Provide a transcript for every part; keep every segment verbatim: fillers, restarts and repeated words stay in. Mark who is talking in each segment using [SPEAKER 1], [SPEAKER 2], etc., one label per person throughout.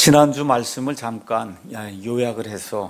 [SPEAKER 1] 지난주 말씀을 잠깐 요약을 해서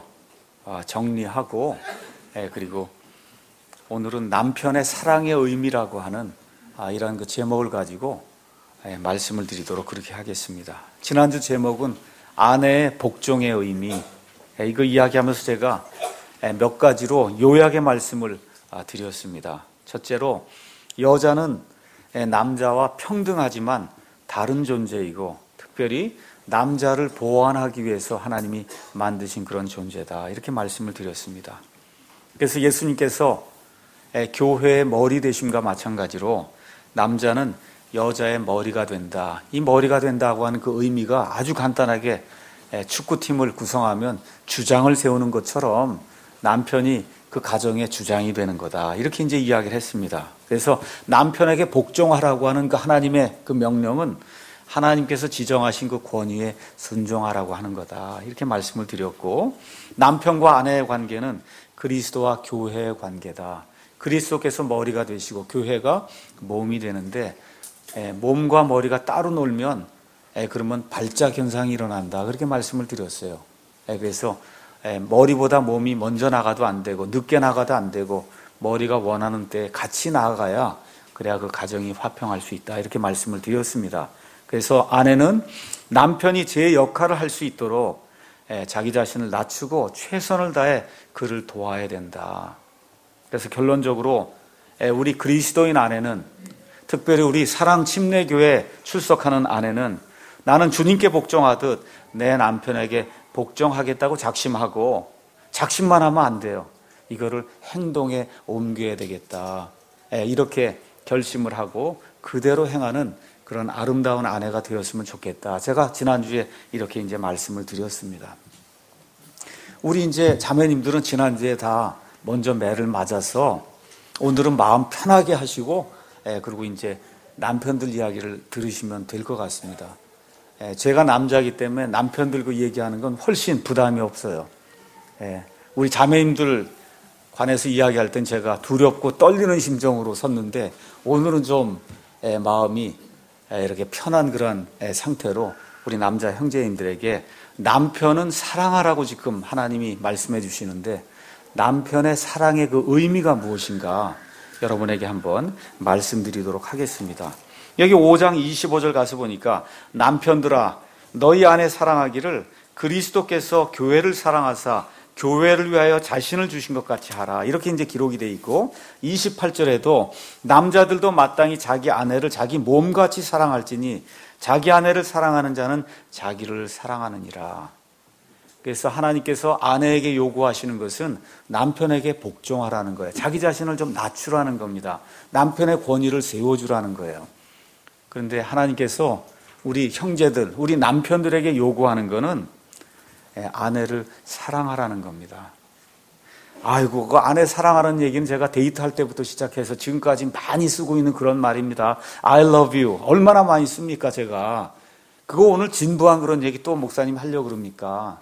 [SPEAKER 1] 정리하고, 그리고 오늘은 남편의 사랑의 의미라고 하는 이런 그 제목을 가지고 말씀을 드리도록 그렇게 하겠습니다. 지난주 제목은 아내의 복종의 의미, 이거 이야기하면서 제가 몇 가지로 요약의 말씀을 드렸습니다. 첫째로, 여자는 남자와 평등하지만 다른 존재이고 특별히 남자를 보완하기 위해서 하나님이 만드신 그런 존재다, 이렇게 말씀을 드렸습니다. 그래서 예수님께서 교회의 머리 되심과 마찬가지로 남자는 여자의 머리가 된다, 이 머리가 된다고 하는 그 의미가 아주 간단하게 축구팀을 구성하면 주장을 세우는 것처럼 남편이 그 가정의 주장이 되는 거다, 이렇게 이제 이야기를 했습니다. 그래서 남편에게 복종하라고 하는 그 하나님의 그 명령은 하나님께서 지정하신 그 권위에 순종하라고 하는 거다, 이렇게 말씀을 드렸고, 남편과 아내의 관계는 그리스도와 교회의 관계다. 그리스도께서 머리가 되시고 교회가 몸이 되는데, 몸과 머리가 따로 놀면 그러면 발작 현상이 일어난다, 그렇게 말씀을 드렸어요. 그래서 머리보다 몸이 먼저 나가도 안 되고 늦게 나가도 안 되고 머리가 원하는 때에 같이 나아가야 그래야 그 가정이 화평할 수 있다, 이렇게 말씀을 드렸습니다. 그래서 아내는 남편이 제 역할을 할 수 있도록 자기 자신을 낮추고 최선을 다해 그를 도와야 된다. 그래서 결론적으로 우리 그리스도인 아내는, 특별히 우리 사랑 침례교회 출석하는 아내는 나는 주님께 복종하듯 내 남편에게 복종하겠다고 작심하고, 작심만 하면 안 돼요. 이거를 행동에 옮겨야 되겠다, 이렇게 결심을 하고 그대로 행하는 그런 아름다운 아내가 되었으면 좋겠다. 제가 지난주에 이렇게 이제 말씀을 드렸습니다. 우리 이제 자매님들은 지난주에 다 먼저 매를 맞아서 오늘은 마음 편하게 하시고, 그리고 이제 남편들 이야기를 들으시면 될 것 같습니다. 제가 남자이기 때문에 남편들 그 얘기하는 건 훨씬 부담이 없어요. 우리 자매님들 관해서 이야기할 땐 제가 두렵고 떨리는 심정으로 섰는데, 오늘은 좀 마음이 이렇게 편한 그런 상태로 우리 남자 형제님들에게 남편은 사랑하라고 지금 하나님이 말씀해 주시는데, 남편의 사랑의 그 의미가 무엇인가 여러분에게 한번 말씀드리도록 하겠습니다. 여기 오 장 이십오 절 가서 보니까, 남편들아 너희 아내 사랑하기를 그리스도께서 교회를 사랑하사 교회를 위하여 자신을 주신 것 같이 하라, 이렇게 이제 기록이 되어 있고, 이십팔 절에도 남자들도 마땅히 자기 아내를 자기 몸같이 사랑할지니 자기 아내를 사랑하는 자는 자기를 사랑하느니라. 그래서 하나님께서 아내에게 요구하시는 것은 남편에게 복종하라는 거예요. 자기 자신을 좀 낮추라는 겁니다. 남편의 권위를 세워주라는 거예요. 그런데 하나님께서 우리 형제들, 우리 남편들에게 요구하는 거는 아내를 사랑하라는 겁니다. 아이고, 그 아내 사랑하라는 얘기는 제가 데이트할 때부터 시작해서 지금까지 많이 쓰고 있는 그런 말입니다. I love you. 얼마나 많이 씁니까, 제가. 그거 오늘 진부한 그런 얘기 또 목사님 하려고 그럽니까?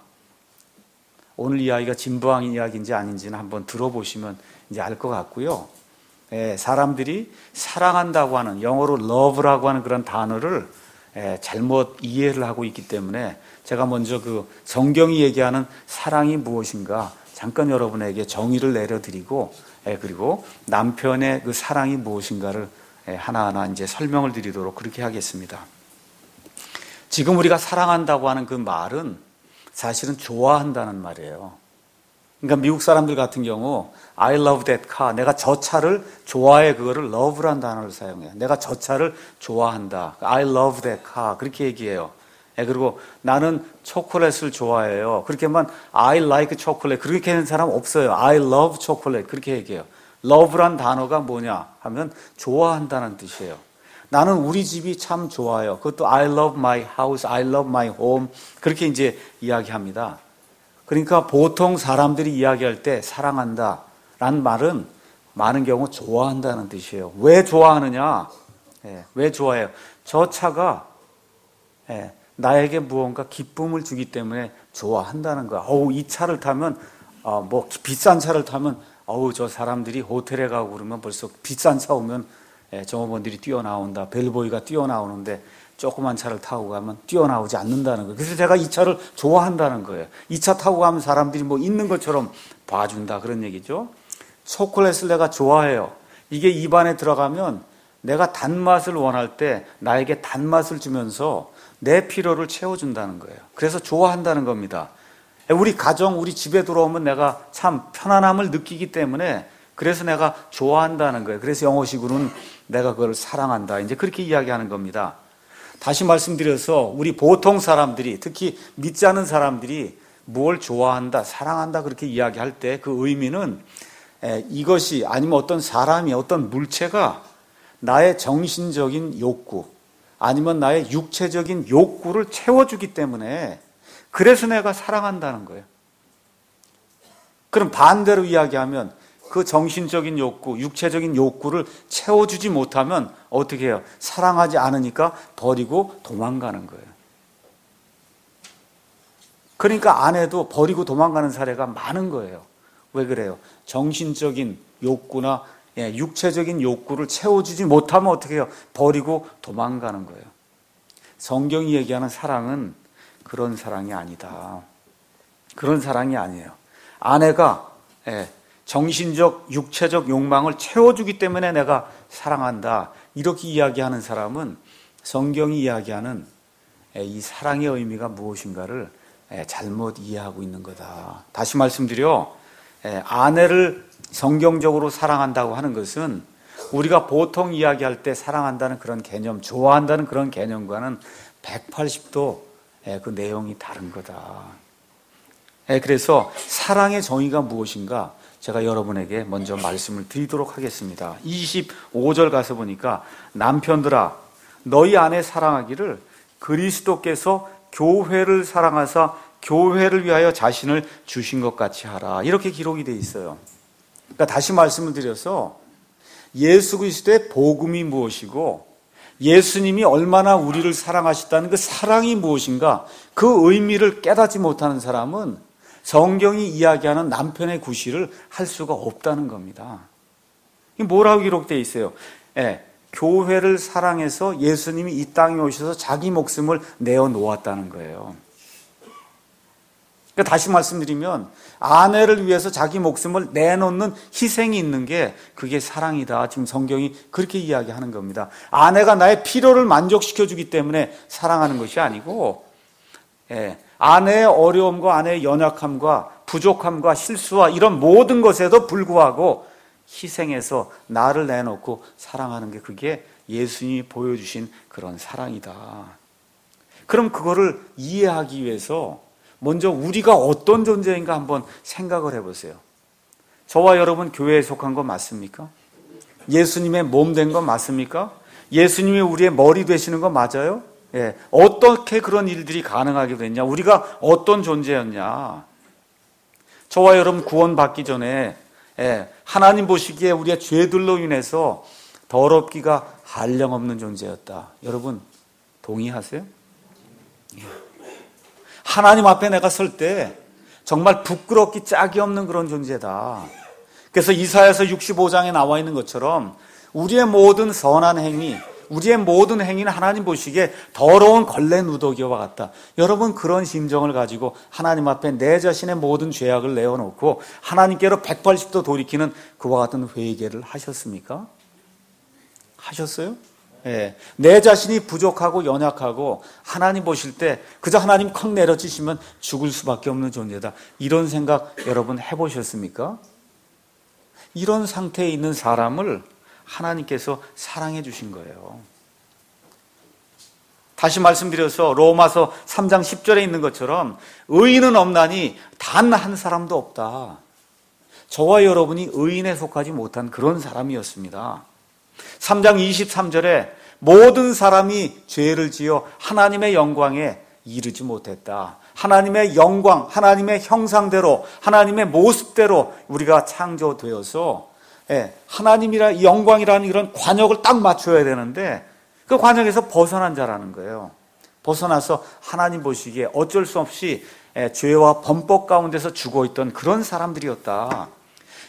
[SPEAKER 1] 오늘 이야기가 진부한 이야기인지 아닌지는 한번 들어보시면 이제 알 것 같고요. 예, 사람들이 사랑한다고 하는, 영어로 love라고 하는 그런 단어를 예, 잘못 이해를 하고 있기 때문에 제가 먼저 그 성경이 얘기하는 사랑이 무엇인가 잠깐 여러분에게 정의를 내려드리고, 예, 그리고 남편의 그 사랑이 무엇인가를 예, 하나하나 이제 설명을 드리도록 그렇게 하겠습니다. 지금 우리가 사랑한다고 하는 그 말은 사실은 좋아한다는 말이에요. 그러니까 미국 사람들 같은 경우 I love that car, 내가 저 차를 좋아해, 그거를 love라는 단어를 사용해요. 내가 저 차를 좋아한다, I love that car, 그렇게 얘기해요. 그리고 나는 초콜릿을 좋아해요, 그렇게 하면 I like chocolate, 그렇게 하는 사람 없어요. I love chocolate, 그렇게 얘기해요. love란 단어가 뭐냐 하면 좋아한다는 뜻이에요. 나는 우리 집이 참 좋아요, 그것도 I love my house, I love my home, 그렇게 이제 이야기합니다. 그러니까 보통 사람들이 이야기할 때 사랑한다 라는 말은 많은 경우 좋아한다는 뜻이에요. 왜 좋아하느냐? 예, 왜 좋아해요? 저 차가 예, 나에게 무언가 기쁨을 주기 때문에 좋아한다는 거야. 어우, 이 차를 타면 어, 뭐 비싼 차를 타면 어우, 저 사람들이 호텔에 가고 그러면 벌써 비싼 차 오면 예, 종업원들이 뛰어나온다, 벨보이가 뛰어나오는데 조그만 차를 타고 가면 뛰어나오지 않는다는 거예요. 그래서 제가 이 차를 좋아한다는 거예요. 이 차 타고 가면 사람들이 뭐 있는 것처럼 봐준다, 그런 얘기죠. 초콜릿을 내가 좋아해요. 이게 입안에 들어가면 내가 단맛을 원할 때 나에게 단맛을 주면서 내 필요를 채워준다는 거예요. 그래서 좋아한다는 겁니다. 우리 가정, 우리 집에 들어오면 내가 참 편안함을 느끼기 때문에 그래서 내가 좋아한다는 거예요. 그래서 영어식으로는 내가 그걸 사랑한다, 이제 그렇게 이야기하는 겁니다. 다시 말씀드려서 우리 보통 사람들이, 특히 믿지 않는 사람들이 뭘 좋아한다, 사랑한다 그렇게 이야기할 때 그 의미는 이것이, 아니면 어떤 사람이, 어떤 물체가 나의 정신적인 욕구 아니면 나의 육체적인 욕구를 채워주기 때문에 그래서 내가 사랑한다는 거예요. 그럼 반대로 이야기하면 그 정신적인 욕구, 육체적인 욕구를 채워주지 못하면 어떻게 해요? 사랑하지 않으니까 버리고 도망가는 거예요. 그러니까 아내도 버리고 도망가는 사례가 많은 거예요. 왜 그래요? 정신적인 욕구나 예, 육체적인 욕구를 채워주지 못하면 어떻게 해요? 버리고 도망가는 거예요. 성경이 얘기하는 사랑은 그런 사랑이 아니다. 그런 사랑이 아니에요. 아내가 예, 정신적, 육체적 욕망을 채워주기 때문에 내가 사랑한다, 이렇게 이야기하는 사람은 성경이 이야기하는 예, 이 사랑의 의미가 무엇인가를 예, 잘못 이해하고 있는 거다. 다시 말씀드려, 예, 아내를 성경적으로 사랑한다고 하는 것은 우리가 보통 이야기할 때 사랑한다는 그런 개념, 좋아한다는 그런 개념과는 백팔십 도 그 내용이 다른 거다. 그래서 사랑의 정의가 무엇인가 제가 여러분에게 먼저 말씀을 드리도록 하겠습니다. 이십오 절 가서 보니까 남편들아 너희 아내 사랑하기를 그리스도께서 교회를 사랑하사 교회를 위하여 자신을 주신 것 같이 하라, 이렇게 기록이 되어 있어요. 그러니까 다시 말씀을 드려서 예수 그리스도의 복음이 무엇이고 예수님이 얼마나 우리를 사랑하셨다는 그 사랑이 무엇인가, 그 의미를 깨닫지 못하는 사람은 성경이 이야기하는 남편의 구실을 할 수가 없다는 겁니다. 이게 뭐라고 기록되어 있어요? 예, 교회를 사랑해서 예수님이 이 땅에 오셔서 자기 목숨을 내어놓았다는 거예요. 그러니까 다시 말씀드리면 아내를 위해서 자기 목숨을 내놓는 희생이 있는 게 그게 사랑이다. 지금 성경이 그렇게 이야기하는 겁니다. 아내가 나의 필요를 만족시켜주기 때문에 사랑하는 것이 아니고 예, 아내의 어려움과 아내의 연약함과 부족함과 실수와 이런 모든 것에도 불구하고 희생해서 나를 내놓고 사랑하는 게 그게 예수님이 보여주신 그런 사랑이다. 그럼 그거를 이해하기 위해서 먼저 우리가 어떤 존재인가 한번 생각을 해보세요. 저와 여러분 교회에 속한 거 맞습니까? 예수님의 몸 된 거 맞습니까? 예수님이 우리의 머리 되시는 거 맞아요? 예. 어떻게 그런 일들이 가능하게 됐냐? 우리가 어떤 존재였냐? 저와 여러분 구원받기 전에 예, 하나님 보시기에 우리의 죄들로 인해서 더럽기가 한량없는 존재였다. 여러분 동의하세요? 예. 하나님 앞에 내가 설 때 정말 부끄럽기 짝이 없는 그런 존재다. 그래서 이사야서 육십오 장에 나와 있는 것처럼 우리의 모든 선한 행위, 우리의 모든 행위는 하나님 보시기에 더러운 걸레 누더기와 같다. 여러분 그런 심정을 가지고 하나님 앞에 내 자신의 모든 죄악을 내어놓고 하나님께로 백팔십 도 돌이키는 그와 같은 회개를 하셨습니까? 하셨어요? 예, 내 자신이 부족하고 연약하고 하나님 보실 때 그저 하나님 콱 내려치시면 죽을 수밖에 없는 존재다. 이런 생각 여러분 해보셨습니까? 이런 상태에 있는 사람을 하나님께서 사랑해 주신 거예요. 다시 말씀드려서 로마서 삼 장 십 절에 있는 것처럼 의인은 없나니 단 한 사람도 없다. 저와 여러분이 의인에 속하지 못한 그런 사람이었습니다. 삼 장 이십삼 절에 모든 사람이 죄를 지어 하나님의 영광에 이르지 못했다. 하나님의 영광, 하나님의 형상대로, 하나님의 모습대로 우리가 창조되어서 하나님이라 영광이라는 이런 관역을 딱 맞춰야 되는데 그 관역에서 벗어난 자라는 거예요. 벗어나서 하나님 보시기에 어쩔 수 없이 죄와 범법 가운데서 죽어있던 그런 사람들이었다.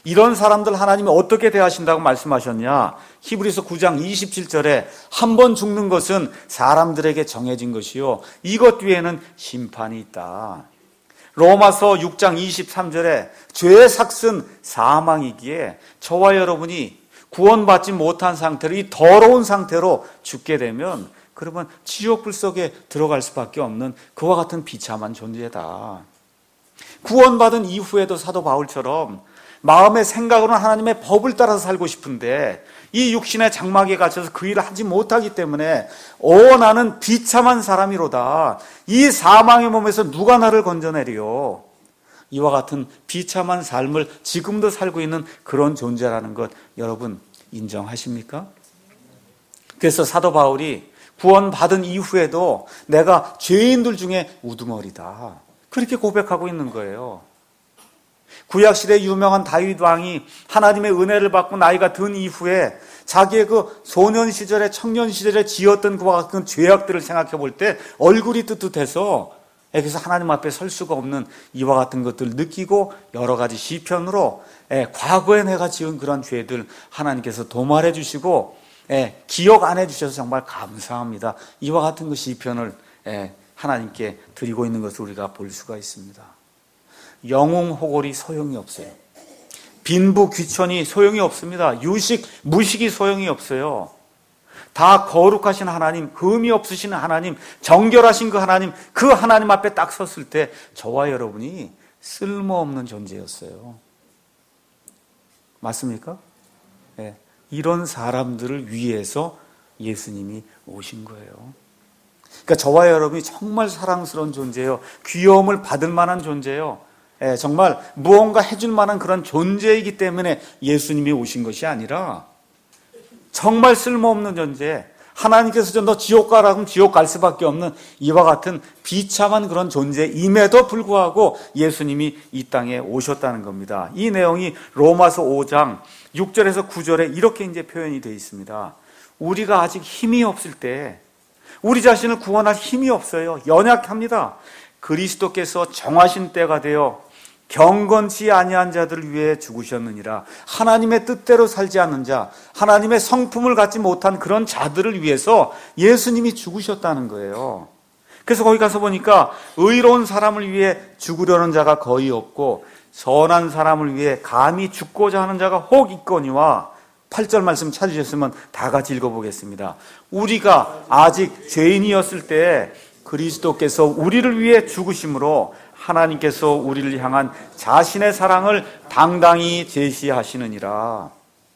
[SPEAKER 1] 이런 사람들 하나님이 어떻게 대하신다고 말씀하셨냐? 히브리서 구 장 이십칠 절에 한 번 죽는 것은 사람들에게 정해진 것이요 이것 뒤에는 심판이 있다. 로마서 육 장 이십삼 절에 죄의 삭은 사망이기에 저와 여러분이 구원받지 못한 상태로 이 더러운 상태로 죽게 되면 그러면 지옥불 속에 들어갈 수밖에 없는 그와 같은 비참한 존재다. 구원받은 이후에도 사도 바울처럼 마음의 생각으로는 하나님의 법을 따라서 살고 싶은데 이 육신의 장막에 갇혀서 그 일을 하지 못하기 때문에 오 나는 비참한 사람이로다. 이 사망의 몸에서 누가 나를 건져내리요. 이와 같은 비참한 삶을 지금도 살고 있는 그런 존재라는 것 여러분 인정하십니까? 그래서 사도 바울이 구원받은 이후에도 내가 죄인들 중에 우두머리다. 그렇게 고백하고 있는 거예요. 구약시대의 유명한 다윗 왕이 하나님의 은혜를 받고 나이가 든 이후에 자기의 그 소년 시절에 청년 시절에 지었던 그와 같은 죄악들을 생각해 볼 때 얼굴이 뜨뜻해서 그래서 하나님 앞에 설 수가 없는 이와 같은 것들을 느끼고 여러 가지 시편으로 과거에 내가 지은 그런 죄들 하나님께서 도말해 주시고 기억 안 해주셔서 정말 감사합니다. 이와 같은 그 시편을 하나님께 드리고 있는 것을 우리가 볼 수가 있습니다. 영웅호골이 소용이 없어요. 빈부 귀천이 소용이 없습니다. 유식, 무식이 소용이 없어요. 다 거룩하신 하나님, 흠이 없으신 하나님, 정결하신 그 하나님, 그 하나님 앞에 딱 섰을 때 저와 여러분이 쓸모없는 존재였어요. 맞습니까? 네. 이런 사람들을 위해서 예수님이 오신 거예요. 그러니까 저와 여러분이 정말 사랑스러운 존재예요. 귀여움을 받을 만한 존재예요. 예, 정말 무언가 해줄 만한 그런 존재이기 때문에 예수님이 오신 것이 아니라 정말 쓸모없는 존재, 하나님께서 너 지옥 가라 하면 지옥 갈 수밖에 없는 이와 같은 비참한 그런 존재임에도 불구하고 예수님이 이 땅에 오셨다는 겁니다. 이 내용이 로마서 오 장 육 절에서 구 절에 이렇게 이제 표현이 되어 있습니다. 우리가 아직 힘이 없을 때, 우리 자신을 구원할 힘이 없어요. 연약합니다. 그리스도께서 정하신 때가 되어 경건치 아니한 자들을 위해 죽으셨느니라. 하나님의 뜻대로 살지 않는 자, 하나님의 성품을 갖지 못한 그런 자들을 위해서 예수님이 죽으셨다는 거예요. 그래서 거기 가서 보니까 의로운 사람을 위해 죽으려는 자가 거의 없고 선한 사람을 위해 감히 죽고자 하는 자가 혹 있거니와. 팔 절 말씀 찾으셨으면 다 같이 읽어보겠습니다. 우리가 아직 죄인이었을 때 그리스도께서 우리를 위해 죽으심으로 하나님께서 우리를 향한 자신의 사랑을 당당히 제시하시느니라.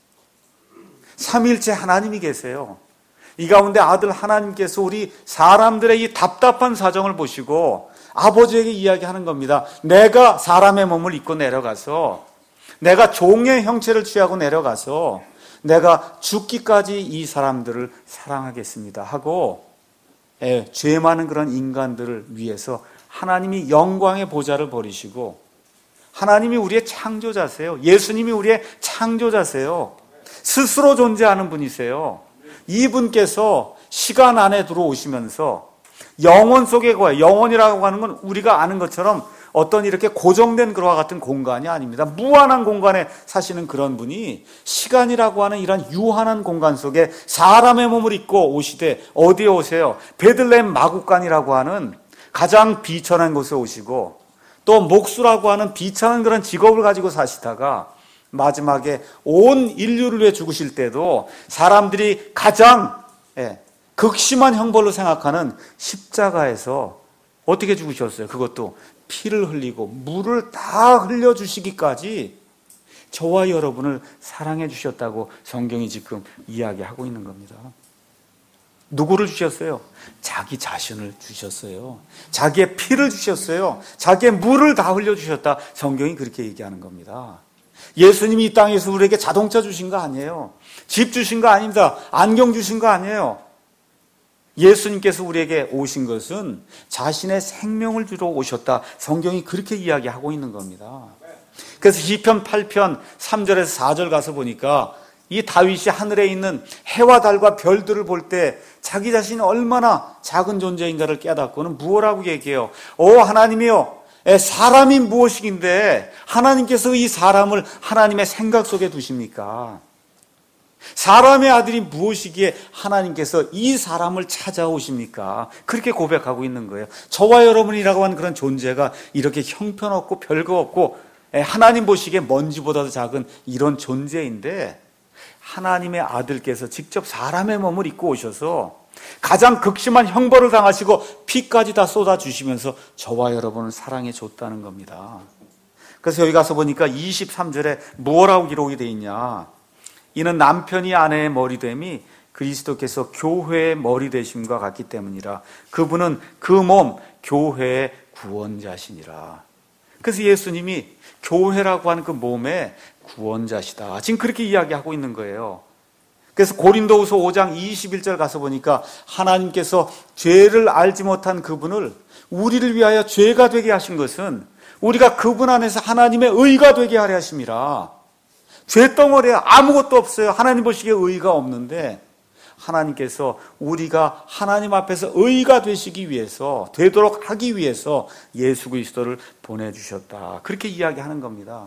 [SPEAKER 1] 삼위일체 하나님이 계세요. 이 가운데 아들 하나님께서 우리 사람들의 이 답답한 사정을 보시고 아버지에게 이야기하는 겁니다. 내가 사람의 몸을 입고 내려가서, 내가 종의 형체를 취하고 내려가서 내가 죽기까지 이 사람들을 사랑하겠습니다 하고, 예, 죄 많은 그런 인간들을 위해서 하나님이 영광의 보좌를 버리시고, 하나님이 우리의 창조자세요. 예수님이 우리의 창조자세요. 스스로 존재하는 분이세요. 이분께서 시간 안에 들어오시면서 영혼 속에 거예요. 영혼이라고 하는 건 우리가 아는 것처럼 어떤 이렇게 고정된 그와 같은 공간이 아닙니다. 무한한 공간에 사시는 그런 분이 시간이라고 하는 이런 유한한 공간 속에 사람의 몸을 입고 오시되 어디에 오세요? 베들레헴 마구간이라고 하는 가장 비천한 곳에 오시고, 또 목수라고 하는 비천한 그런 직업을 가지고 사시다가 마지막에 온 인류를 위해 죽으실 때도 사람들이 가장 예, 극심한 형벌로 생각하는 십자가에서 어떻게 죽으셨어요? 그것도 피를 흘리고 물을 다 흘려주시기까지 저와 여러분을 사랑해 주셨다고 성경이 지금 이야기하고 있는 겁니다. 누구를 주셨어요? 자기 자신을 주셨어요. 자기의 피를 주셨어요. 자기의 물을 다 흘려주셨다. 성경이 그렇게 얘기하는 겁니다. 예수님이 이 땅에서 우리에게 자동차 주신 거 아니에요. 집 주신 거 아닙니다. 안경 주신 거 아니에요. 예수님께서 우리에게 오신 것은 자신의 생명을 주러 오셨다. 성경이 그렇게 이야기하고 있는 겁니다. 그래서 시편 팔 편 삼 절에서 사 절 가서 보니까 이 다윗이 하늘에 있는 해와 달과 별들을 볼 때 자기 자신이 얼마나 작은 존재인가를 깨닫고는 무엇라고 얘기해요? 오 하나님이여, 사람이 무엇이긴데 하나님께서 이 사람을 하나님의 생각 속에 두십니까? 사람의 아들이 무엇이기에 하나님께서 이 사람을 찾아오십니까? 그렇게 고백하고 있는 거예요. 저와 여러분이라고 하는 그런 존재가 이렇게 형편없고 별거 없고 하나님 보시기에 먼지보다도 작은 이런 존재인데 하나님의 아들께서 직접 사람의 몸을 입고 오셔서 가장 극심한 형벌을 당하시고 피까지 다 쏟아주시면서 저와 여러분을 사랑해 줬다는 겁니다. 그래서 여기 가서 보니까 이십삼 절에 뭐라고 기록이 되어 있냐? 이는 남편이 아내의 머리됨이 그리스도께서 교회의 머리 되심과 같기 때문이라. 그분은 그 몸 교회의 구원자시니라. 그래서 예수님이 교회라고 하는 그 몸의 구원자시다. 지금 그렇게 이야기하고 있는 거예요. 그래서 고린도후서 오 장 이십일 절 가서 보니까 하나님께서 죄를 알지 못한 그분을 우리를 위하여 죄가 되게 하신 것은 우리가 그분 안에서 하나님의 의가 되게 하려 하심이라. 죄덩어리에 아무것도 없어요. 하나님 보시기에 의가 없는데 하나님께서 우리가 하나님 앞에서 의가 되시기 위해서, 되도록 하기 위해서 예수 그리스도를 보내주셨다. 그렇게 이야기하는 겁니다.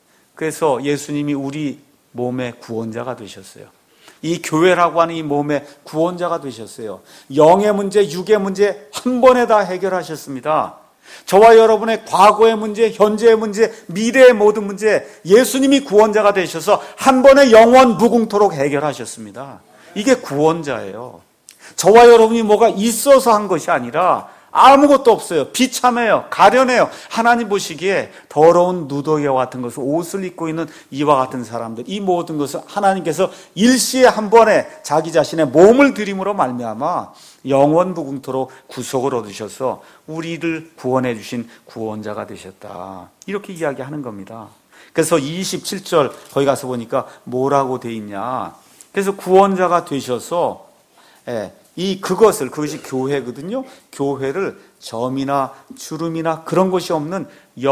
[SPEAKER 1] 그래서 예수님이 우리 몸의 구원자가 되셨어요. 이 교회라고 하는 이 몸의 구원자가 되셨어요. 영의 문제, 육의 문제 한 번에 다 해결하셨습니다. 저와 여러분의 과거의 문제, 현재의 문제, 미래의 모든 문제 예수님이 구원자가 되셔서 한 번에 영원 무궁토록 해결하셨습니다. 이게 구원자예요. 저와 여러분이 뭐가 있어서 한 것이 아니라 아무것도 없어요. 비참해요. 가련해요. 하나님 보시기에 더러운 누더기와 같은 것을 옷을 입고 있는 이와 같은 사람들, 이 모든 것을 하나님께서 일시에 한 번에 자기 자신의 몸을 들임으로 말미암아 영원 무궁토록 구속을 얻으셔서 우리를 구원해 주신 구원자가 되셨다. 이렇게 이야기하는 겁니다. 그래서 이십칠 절 거기 가서 보니까 뭐라고 돼 있냐? 그래서 구원자가 되셔서 예, 이 그것을, 그것이 교회거든요. 교회를 점이나 주름이나 그런 것이 없는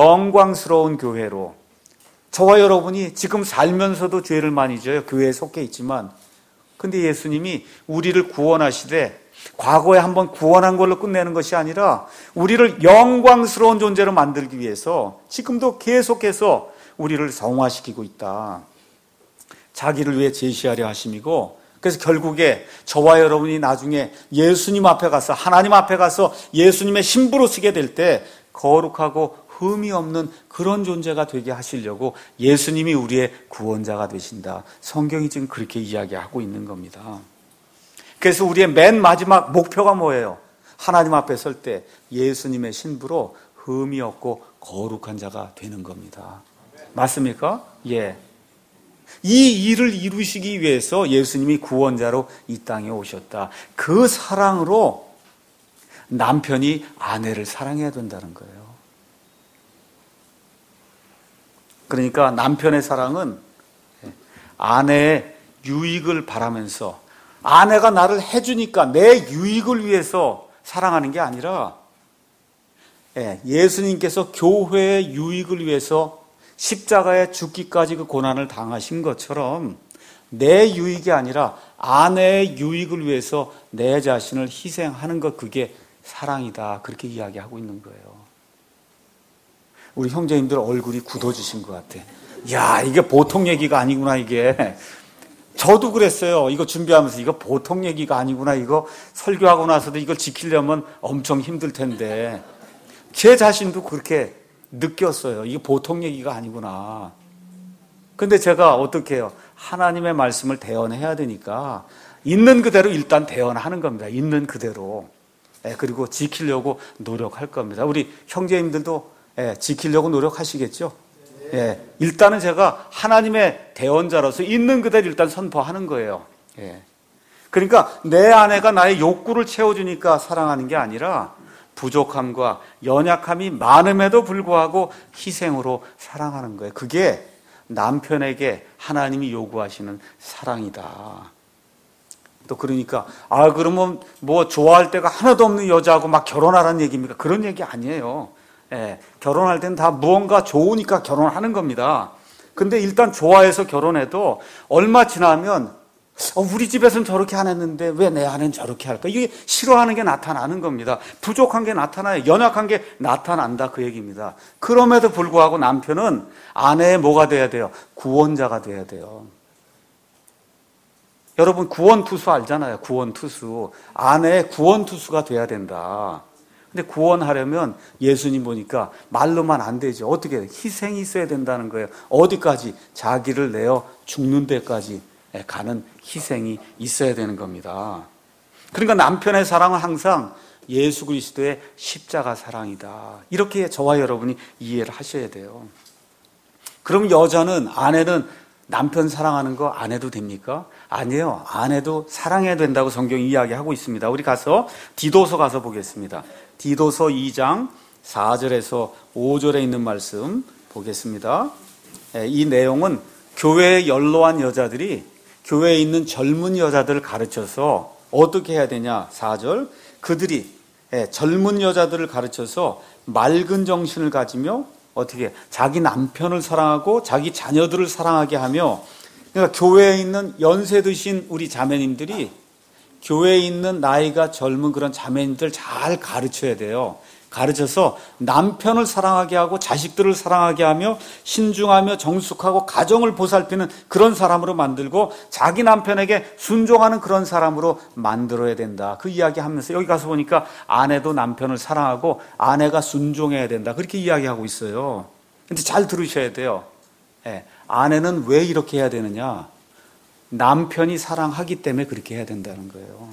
[SPEAKER 1] 영광스러운 교회로, 저와 여러분이 지금 살면서도 죄를 많이 져요. 교회에 속해 있지만, 근데 예수님이 우리를 구원하시되 과거에 한번 구원한 걸로 끝내는 것이 아니라 우리를 영광스러운 존재로 만들기 위해서 지금도 계속해서 우리를 성화시키고 있다. 자기를 위해 제시하려 하심이고, 그래서 결국에 저와 여러분이 나중에 예수님 앞에 가서, 하나님 앞에 가서 예수님의 신부로 서게 될 때 거룩하고 흠이 없는 그런 존재가 되게 하시려고 예수님이 우리의 구원자가 되신다. 성경이 지금 그렇게 이야기하고 있는 겁니다. 그래서 우리의 맨 마지막 목표가 뭐예요? 하나님 앞에 설 때 예수님의 신부로 흠이 없고 거룩한 자가 되는 겁니다. 맞습니까? 예. 이 일을 이루시기 위해서 예수님이 구원자로 이 땅에 오셨다. 그 사랑으로 남편이 아내를 사랑해야 된다는 거예요. 그러니까 남편의 사랑은 아내의 유익을 바라면서, 아내가 나를 해주니까 내 유익을 위해서 사랑하는 게 아니라 예수님께서 교회의 유익을 위해서 십자가에 죽기까지 그 고난을 당하신 것처럼 내 유익이 아니라 아내의 유익을 위해서 내 자신을 희생하는 것, 그게 사랑이다. 그렇게 이야기하고 있는 거예요. 우리 형제님들 얼굴이 굳어지신 것 같아. 야, 이게 보통 얘기가 아니구나. 이게 저도 그랬어요. 이거 준비하면서 이거 보통 얘기가 아니구나. 이거 설교하고 나서도 이걸 지키려면 엄청 힘들 텐데, 제 자신도 그렇게 느꼈어요. 이게 보통 얘기가 아니구나. 근데 제가 어떻게 해요? 하나님의 말씀을 대언해야 되니까 있는 그대로 일단 대언하는 겁니다. 있는 그대로. 예, 그리고 지키려고 노력할 겁니다. 우리 형제님들도 예, 지키려고 노력하시겠죠? 예, 일단은 제가 하나님의 대언자로서 있는 그대로 일단 선포하는 거예요. 예. 그러니까 내 아내가 나의 욕구를 채워주니까 사랑하는 게 아니라 부족함과 연약함이 많음에도 불구하고 희생으로 사랑하는 거예요. 그게 남편에게 하나님이 요구하시는 사랑이다. 또 그러니까 아 그러면 뭐 좋아할 데가 하나도 없는 여자하고 막 결혼하라는 얘기입니까? 그런 얘기 아니에요. 예, 결혼할 때는 다 무언가 좋으니까 결혼하는 겁니다. 근데 일단 좋아해서 결혼해도 얼마 지나면 어, 우리 집에서는 저렇게 안 했는데 왜 내 아내는 저렇게 할까? 이게 싫어하는 게 나타나는 겁니다. 부족한 게 나타나요. 연약한 게 나타난다, 그 얘기입니다. 그럼에도 불구하고 남편은 아내의 뭐가 돼야 돼요? 구원자가 돼야 돼요. 여러분, 구원투수 알잖아요. 구원투수. 아내의 구원투수가 돼야 된다. 근데 구원하려면 예수님 보니까 말로만 안 되죠. 어떻게 해요? 희생이 있어야 된다는 거예요. 어디까지? 자기를 내어 죽는 데까지 가는 희생이 있어야 되는 겁니다. 그러니까 남편의 사랑은 항상 예수 그리스도의 십자가 사랑이다. 이렇게 저와 여러분이 이해를 하셔야 돼요. 그럼 여자는, 아내는 남편 사랑하는 거 안 해도 됩니까? 아니에요. 안 해도 사랑해야 된다고 성경이 이야기하고 있습니다. 우리 가서 디도서 가서 보겠습니다. 디도서 이 장 사 절에서 오 절에 있는 말씀 보겠습니다. 이 내용은 교회에 연로한 여자들이 교회에 있는 젊은 여자들을 가르쳐서 어떻게 해야 되냐. 사 절, 그들이 젊은 여자들을 가르쳐서 맑은 정신을 가지며 어떻게 자기 남편을 사랑하고 자기 자녀들을 사랑하게 하며, 그러니까 교회에 있는 연세 드신 우리 자매님들이 교회에 있는 나이가 젊은 그런 자매님들 잘 가르쳐야 돼요. 가르쳐서 남편을 사랑하게 하고 자식들을 사랑하게 하며 신중하며 정숙하고 가정을 보살피는 그런 사람으로 만들고 자기 남편에게 순종하는 그런 사람으로 만들어야 된다. 그 이야기하면서 여기 가서 보니까 아내도 남편을 사랑하고 아내가 순종해야 된다. 그렇게 이야기하고 있어요. 근데 잘 들으셔야 돼요. 예, 아내는 왜 이렇게 해야 되느냐? 남편이 사랑하기 때문에 그렇게 해야 된다는 거예요.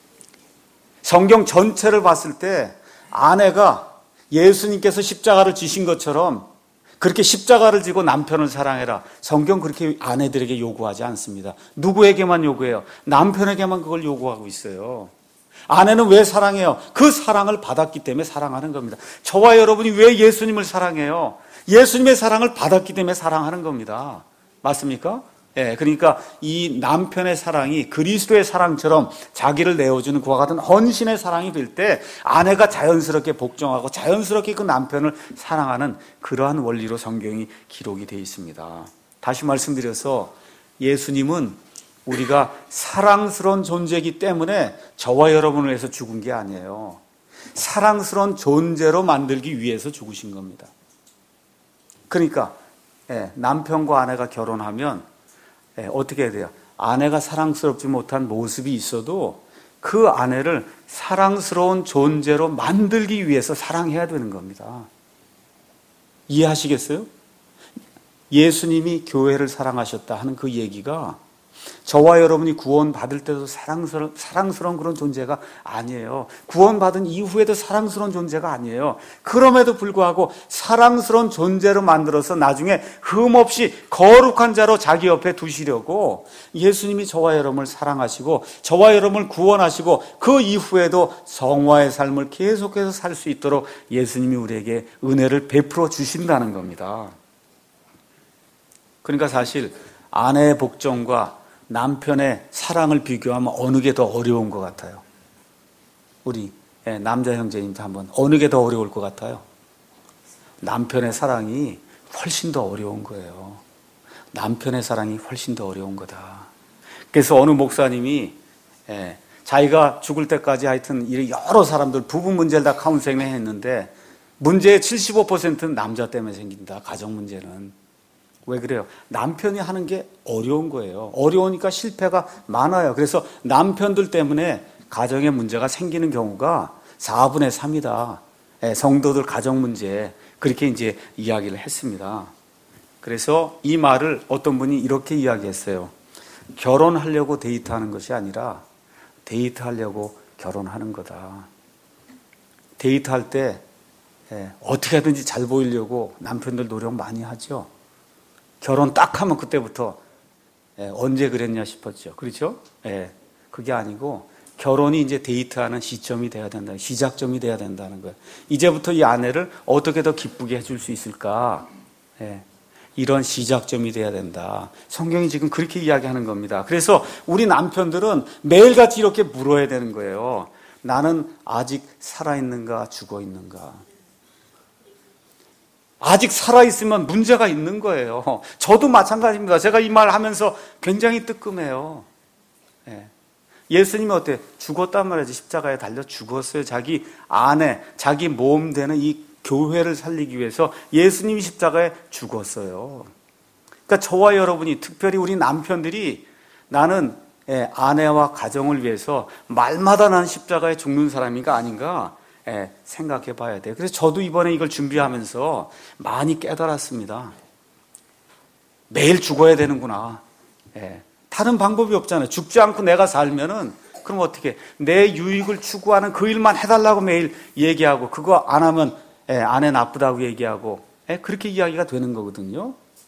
[SPEAKER 1] 성경 전체를 봤을 때 아내가 예수님께서 십자가를 지신 것처럼 그렇게 십자가를 지고 남편을 사랑해라. 성경 그렇게 아내들에게 요구하지 않습니다. 누구에게만 요구해요? 남편에게만 그걸 요구하고 있어요. 아내는 왜 사랑해요? 그 사랑을 받았기 때문에 사랑하는 겁니다. 저와 여러분이 왜 예수님을 사랑해요? 예수님의 사랑을 받았기 때문에 사랑하는 겁니다. 맞습니까? 예, 그러니까 이 남편의 사랑이 그리스도의 사랑처럼 자기를 내어주는 그와 같은 헌신의 사랑이 될 때 아내가 자연스럽게 복종하고 자연스럽게 그 남편을 사랑하는 그러한 원리로 성경이 기록이 되어 있습니다. 다시 말씀드려서 예수님은 우리가 사랑스러운 존재이기 때문에 저와 여러분을 위해서 죽은 게 아니에요. 사랑스러운 존재로 만들기 위해서 죽으신 겁니다. 그러니까 예, 남편과 아내가 결혼하면 네, 어떻게 해야 돼요? 아내가 사랑스럽지 못한 모습이 있어도 그 아내를 사랑스러운 존재로 만들기 위해서 사랑해야 되는 겁니다. 이해하시겠어요? 예수님이 교회를 사랑하셨다 하는 그 얘기가 저와 여러분이 구원받을 때도 사랑스러운, 사랑스러운 그런 존재가 아니에요. 구원받은 이후에도 사랑스러운 존재가 아니에요. 그럼에도 불구하고 사랑스러운 존재로 만들어서 나중에 흠없이 거룩한 자로 자기 옆에 두시려고 예수님이 저와 여러분을 사랑하시고 저와 여러분을 구원하시고 그 이후에도 성화의 삶을 계속해서 살 수 있도록 예수님이 우리에게 은혜를 베풀어 주신다는 겁니다. 그러니까 사실 아내의 복종과 남편의 사랑을 비교하면 어느 게 더 어려운 것 같아요? 우리 남자 형제님도 한번 어느 게 더 어려울 것 같아요? 남편의 사랑이 훨씬 더 어려운 거예요. 남편의 사랑이 훨씬 더 어려운 거다. 그래서 어느 목사님이 자기가 죽을 때까지 하여튼 여러 사람들 부부 문제를 다 카운셀링을 했는데 문제의 칠십오 퍼센트는 남자 때문에 생긴다. 가정 문제는. 왜 그래요? 남편이 하는 게 어려운 거예요. 어려우니까 실패가 많아요. 그래서 남편들 때문에 가정에 문제가 생기는 경우가 사분의 삼이다. 성도들 가정 문제. 그렇게 이제 이야기를 했습니다. 그래서 이 말을 어떤 분이 이렇게 이야기했어요. 결혼하려고 데이트하는 것이 아니라 데이트하려고 결혼하는 거다. 데이트할 때 어떻게 하든지 잘 보이려고 남편들 노력 많이 하죠. 결혼 딱 하면 그때부터 예, 언제 그랬냐 싶었죠. 그렇죠? 예, 그게 아니고 결혼이 이제 데이트하는 시점이 돼야 된다. 시작점이 돼야 된다는 거예요. 이제부터 이 아내를 어떻게 더 기쁘게 해줄 수 있을까? 예, 이런 시작점이 돼야 된다. 성경이 지금 그렇게 이야기하는 겁니다. 그래서 우리 남편들은 매일같이 이렇게 물어야 되는 거예요. 나는 아직 살아있는가 죽어있는가? 아직 살아있으면 문제가 있는 거예요. 저도 마찬가지입니다. 제가 이 말 하면서 굉장히 뜨끔해요. 예. 예수님이 어때? 죽었단 말이지. 십자가에 달려 죽었어요. 자기 아내, 자기 몸 되는 이 교회를 살리기 위해서 예수님이 십자가에 죽었어요. 그러니까 저와 여러분이, 특별히 우리 남편들이 나는 예, 아내와 가정을 위해서 말마다 난 십자가에 죽는 사람인가 아닌가 예, 생각해 봐야 돼요. 그래서 저도 이번에 이걸 준비하면서 많이 깨달았습니다. 매일 죽어야 되는구나. 예, 다른 방법이 없잖아요. 죽지 않고 내가 살면은 그럼 어떻게 내 유익을 추구하는 그 일만 해달라고 매일 얘기하고 그거 안 하면 예, 아내 나쁘다고 얘기하고 예, 그렇게 이야기가 되는 거거든요.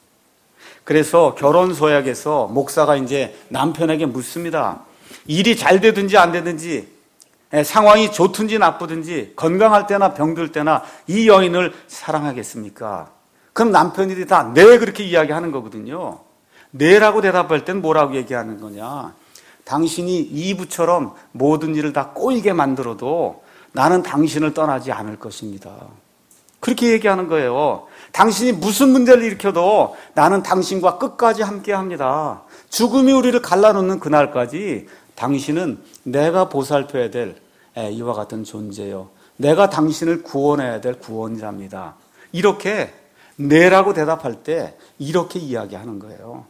[SPEAKER 1] 그래서 결혼 서약에서 목사가 이제 남편에게 묻습니다. 일이 잘 되든지 안 되든지 상황이 좋든지 나쁘든지 건강할 때나 병들 때나 이 여인을 사랑하겠습니까? 그럼 남편들이 다 네 그렇게 이야기하는 거거든요. 네라고 대답할 땐 뭐라고 얘기하는 거냐? 당신이 이브처럼 모든 일을 다 꼬이게 만들어도 나는 당신을 떠나지 않을 것입니다. 그렇게 얘기하는 거예요. 당신이 무슨 문제를 일으켜도 나는 당신과 끝까지 함께합니다. 죽음이 우리를 갈라놓는 그날까지 당신은 내가 보살펴야 될 이와 같은 존재요. 내가 당신을 구원해야 될 구원자입니다. 이렇게 네라고 대답할 때 이렇게 이야기하는 거예요.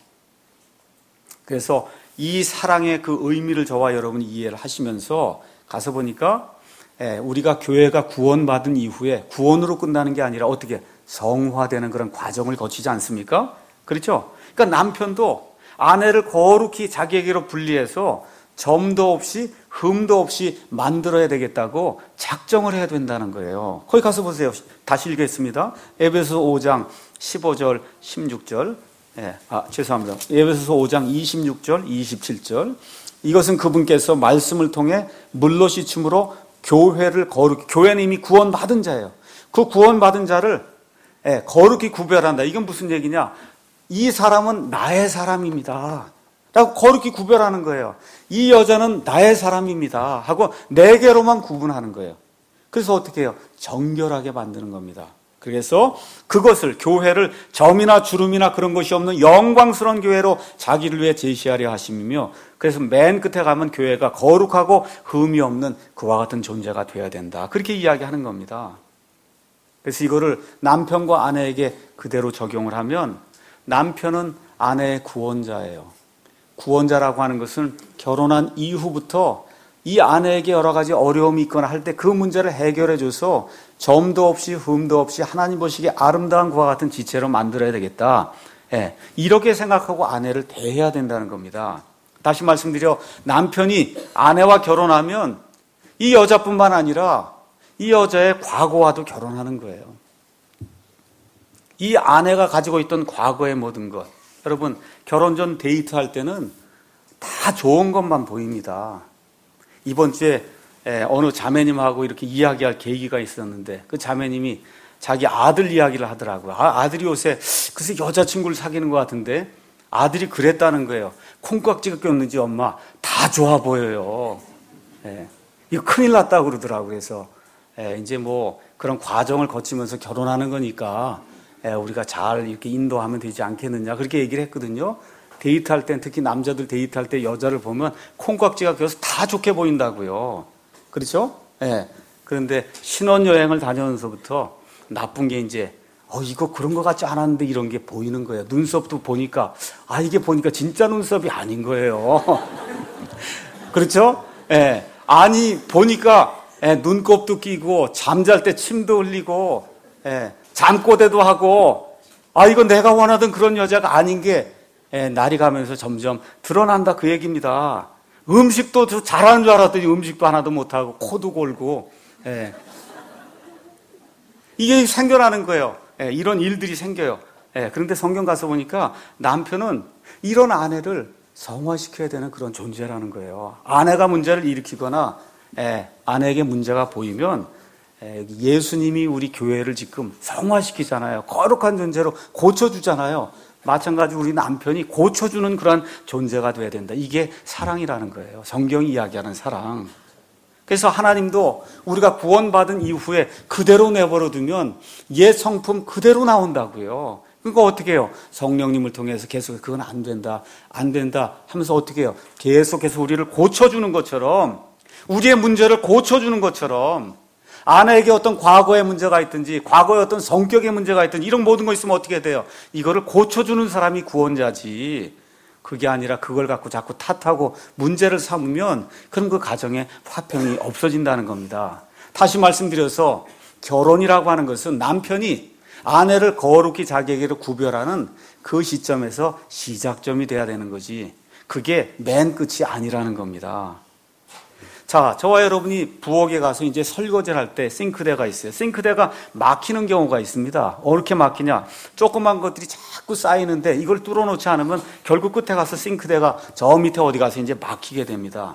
[SPEAKER 1] 그래서 이 사랑의 그 의미를 저와 여러분이 이해를 하시면서 가서 보니까 우리가 교회가 구원받은 이후에 구원으로 끝나는 게 아니라 어떻게 성화되는 그런 과정을 거치지 않습니까? 그렇죠? 그러니까 남편도 아내를 거룩히 자기에게로 분리해서 점도 없이 흠도 없이 만들어야 되겠다고 작정을 해야 된다는 거예요. 거기 가서 보세요. 다시 읽겠습니다. 에베소서 오 장 십오 절 십육 절 예, 아 죄송합니다. 에베소서 오 장 이십육 절 이십칠 절 이것은 그분께서 말씀을 통해 물로 씻음으로 교회를 거룩히, 교회는 이미 구원받은 자예요. 그 구원받은 자를 예, 거룩히 구별한다. 이건 무슨 얘기냐? 이 사람은 나의 사람입니다. 라고 거룩히 구별하는 거예요. 이 여자는 나의 사람입니다. 하고 네 개로만 구분하는 거예요. 그래서 어떻게 해요? 정결하게 만드는 겁니다. 그래서 그것을, 교회를 점이나 주름이나 그런 것이 없는 영광스러운 교회로 자기를 위해 제시하려 하심이며, 그래서 맨 끝에 가면 교회가 거룩하고 흠이 없는 그와 같은 존재가 되어야 된다. 그렇게 이야기하는 겁니다. 그래서 이거를 남편과 아내에게 그대로 적용을 하면 남편은 아내의 구원자예요. 구원자라고 하는 것은 결혼한 이후부터 이 아내에게 여러 가지 어려움이 있거나 할 때 그 문제를 해결해 줘서 점도 없이 흠도 없이 하나님 보시기에 아름다운 그와 같은 지체로 만들어야 되겠다. 예, 이렇게 생각하고 아내를 대해야 된다는 겁니다. 다시 말씀드려, 남편이 아내와 결혼하면 이 여자뿐만 아니라 이 여자의 과거와도 결혼하는 거예요. 이 아내가 가지고 있던 과거의 모든 것, 여러분 결혼 전 데이트할 때는 다 좋은 것만 보입니다. 이번 주에 어느 자매님하고 이렇게 이야기할 계기가 있었는데 그 자매님이 자기 아들 이야기를 하더라고요. 아, 아들이 요새 글쎄 여자친구를 사귀는 것 같은데 아들이 그랬다는 거예요. 콩깍지가 꼈는지 엄마 다 좋아 보여요. 예, 이거 큰일 났다고 그러더라고요. 그래서 예, 이제 뭐 그런 과정을 거치면서 결혼하는 거니까 예, 우리가 잘 이렇게 인도하면 되지 않겠느냐 그렇게 얘기를 했거든요. 데이트할 때, 특히 남자들 데이트할 때 여자를 보면 콩깍지가 껴서 다 좋게 보인다고요. 그렇죠? 예. 그런데 신혼여행을 다녀면서부터 나쁜 게 이제 어 이거 그런 것 같지 않았는데 이런 게 보이는 거예요. 눈썹도 보니까 아 이게 보니까 진짜 눈썹이 아닌 거예요. 그렇죠? 예. 아니 보니까 예, 눈곱도 끼고 잠잘 때 침도 흘리고 예, 잠꼬대도 하고 아 이건 내가 원하던 그런 여자가 아닌 게 예, 날이 가면서 점점 드러난다 그 얘기입니다. 음식도 잘하는 줄 알았더니 음식도 하나도 못하고 코도 골고 예. 이게 생겨나는 거예요. 예, 이런 일들이 생겨요. 예, 그런데 성경 가서 보니까 남편은 이런 아내를 성화시켜야 되는 그런 존재라는 거예요. 아내가 문제를 일으키거나 예, 아내에게 문제가 보이면 예, 예수님이 우리 교회를 지금 성화시키잖아요. 거룩한 존재로 고쳐주잖아요. 마찬가지로 우리 남편이 고쳐주는 그런 존재가 돼야 된다. 이게 사랑이라는 거예요. 성경이 이야기하는 사랑. 그래서 하나님도 우리가 구원받은 이후에 그대로 내버려 두면 옛 성품 그대로 나온다고요. 그러니까 어떻게 해요? 성령님을 통해서 계속 그건 안 된다, 안 된다 하면서 어떻게 해요? 계속해서 우리를 고쳐주는 것처럼, 우리의 문제를 고쳐주는 것처럼, 아내에게 어떤 과거의 문제가 있든지, 과거의 어떤 성격의 문제가 있든지, 이런 모든 거 있으면 어떻게 돼요? 이거를 고쳐주는 사람이 구원자지. 그게 아니라 그걸 갖고 자꾸 탓하고 문제를 삼으면 그런 그 가정의 화평이 없어진다는 겁니다. 다시 말씀드려서 결혼이라고 하는 것은 남편이 아내를 거룩히 자기에게로 구별하는 그 시점에서 시작점이 돼야 되는 거지, 그게 맨 끝이 아니라는 겁니다. 자, 저와 여러분이 부엌에 가서 이제 설거지를 할 때 싱크대가 있어요. 싱크대가 막히는 경우가 있습니다. 어떻게 막히냐? 조그만 것들이 자꾸 쌓이는데 이걸 뚫어놓지 않으면 결국 끝에 가서 싱크대가 저 밑에 어디 가서 이제 막히게 됩니다.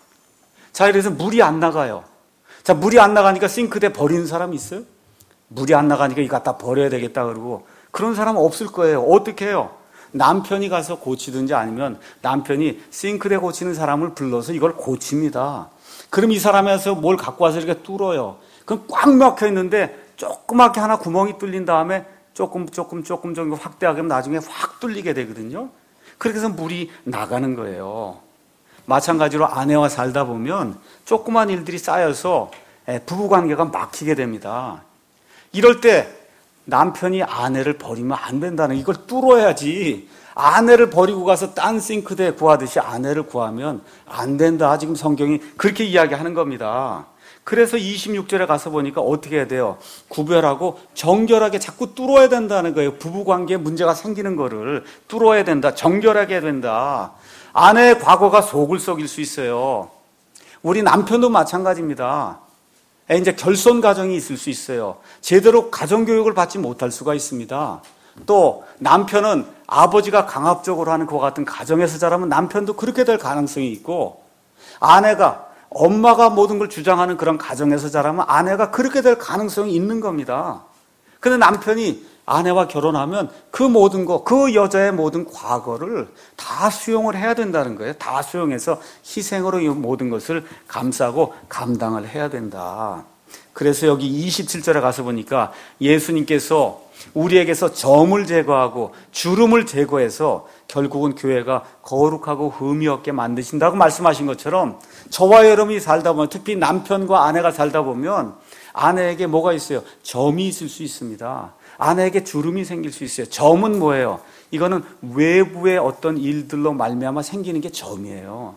[SPEAKER 1] 자, 그래서 물이 안 나가요. 자, 물이 안 나가니까 싱크대 버리는 사람 있어요? 물이 안 나가니까 이거 갖다 버려야 되겠다 그러고, 그런 사람 없을 거예요. 어떻게 해요? 남편이 가서 고치든지 아니면 남편이 싱크대 고치는 사람을 불러서 이걸 고칩니다. 그럼 이 사람에서 뭘 갖고 와서 이렇게 뚫어요. 그럼 꽉 막혀 있는데 조그맣게 하나 구멍이 뚫린 다음에 조금 조금 조금 정도 확대하게 하면 나중에 확 뚫리게 되거든요. 그렇게 해서 물이 나가는 거예요. 마찬가지로 아내와 살다 보면 조그만 일들이 쌓여서 부부관계가 막히게 됩니다. 이럴 때 남편이 아내를 버리면 안 된다는, 이걸 뚫어야지. 아내를 버리고 가서 딴 싱크대 구하듯이 아내를 구하면 안 된다. 지금 성경이 그렇게 이야기하는 겁니다. 그래서 이십육 절에 가서 보니까 어떻게 해야 돼요? 구별하고 정결하게 자꾸 뚫어야 된다는 거예요. 부부관계에 문제가 생기는 거를 뚫어야 된다. 정결하게 해야 된다. 아내의 과거가 속을 썩일 수 있어요. 우리 남편도 마찬가지입니다. 이제 결손 가정이 있을 수 있어요. 제대로 가정교육을 받지 못할 수가 있습니다. 또 남편은 아버지가 강압적으로 하는 그와 같은 가정에서 자라면 남편도 그렇게 될 가능성이 있고, 아내가 엄마가 모든 걸 주장하는 그런 가정에서 자라면 아내가 그렇게 될 가능성이 있는 겁니다. 근데 남편이 아내와 결혼하면 그 모든 거, 그 여자의 모든 과거를 다 수용을 해야 된다는 거예요. 다 수용해서 희생으로 이 모든 것을 감싸고 감당을 해야 된다. 그래서 여기 이십칠 절에 가서 보니까 예수님께서 우리에게서 점을 제거하고 주름을 제거해서 결국은 교회가 거룩하고 흠이 없게 만드신다고 말씀하신 것처럼, 저와 여러분이 살다 보면, 특히 남편과 아내가 살다 보면 아내에게 뭐가 있어요? 점이 있을 수 있습니다. 아내에게 주름이 생길 수 있어요. 점은 뭐예요? 이거는 외부의 어떤 일들로 말미암아 생기는 게 점이에요.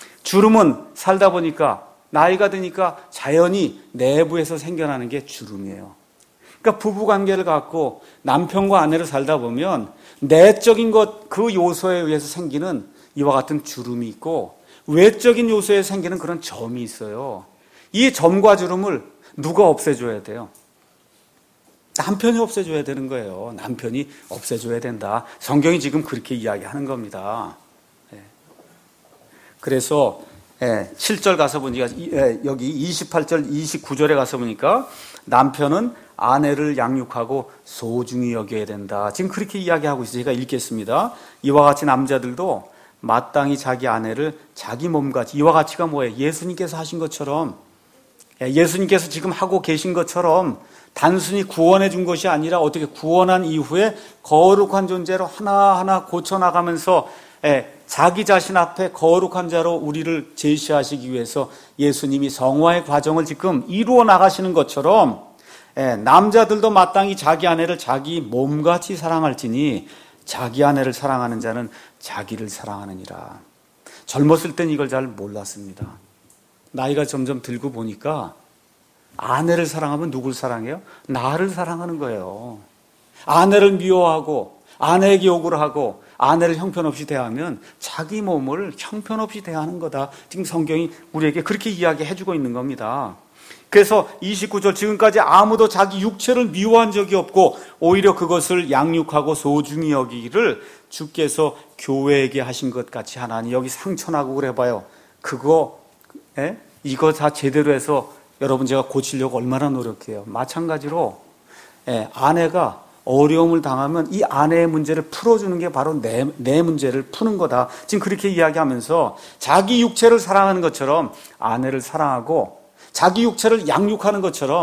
[SPEAKER 1] 주름은 살다 보니까, 나이가 드니까 자연히 내부에서 생겨나는 게 주름이에요. 그러니까 부부관계를 갖고 남편과 아내를 살다 보면 내적인 것, 그 요소에 의해서 생기는 이와 같은 주름이 있고, 외적인 요소에 생기는 그런 점이 있어요. 이 점과 주름을 누가 없애줘야 돼요? 남편이 없애줘야 되는 거예요. 남편이 없애줘야 된다. 성경이 지금 그렇게 이야기하는 겁니다. 그래서 칠 절 가서 보니까, 여기 이십팔 절, 이십구 절에 가서 보니까 남편은 아내를 양육하고 소중히 여겨야 된다. 지금 그렇게 이야기하고 있어요. 제가 읽겠습니다. 이와 같이 남자들도 마땅히 자기 아내를 자기 몸같이, 이와 같이가 뭐예요? 예수님께서 하신 것처럼, 예수님께서 지금 하고 계신 것처럼 단순히 구원해 준 것이 아니라 어떻게 구원한 이후에 거룩한 존재로 하나하나 고쳐나가면서 자기 자신 앞에 거룩한 자로 우리를 제시하시기 위해서 예수님이 성화의 과정을 지금 이루어 나가시는 것처럼, 남자들도 마땅히 자기 아내를 자기 몸같이 사랑할지니 자기 아내를 사랑하는 자는 자기를 사랑하느니라. 젊었을 땐 이걸 잘 몰랐습니다. 나이가 점점 들고 보니까 아내를 사랑하면 누굴 사랑해요? 나를 사랑하는 거예요. 아내를 미워하고 아내에게 욕을 하고 아내를 형편없이 대하면 자기 몸을 형편없이 대하는 거다. 지금 성경이 우리에게 그렇게 이야기해 주고 있는 겁니다. 그래서 이십구 절, 지금까지 아무도 자기 육체를 미워한 적이 없고 오히려 그것을 양육하고 소중히 여기기를 주께서 교회에게 하신 것 같이 하나니. 여기 상처나고 그래 봐요. 그거 에? 이거 다 제대로 해서 여러분 제가 고치려고 얼마나 노력해요. 마찬가지로 에, 아내가 어려움을 당하면 이 아내의 문제를 풀어주는 게 바로 내, 내 문제를 푸는 거다. 지금 그렇게 이야기하면서 자기 육체를 사랑하는 것처럼 아내를 사랑하고 자기 육체를 양육하는 것처럼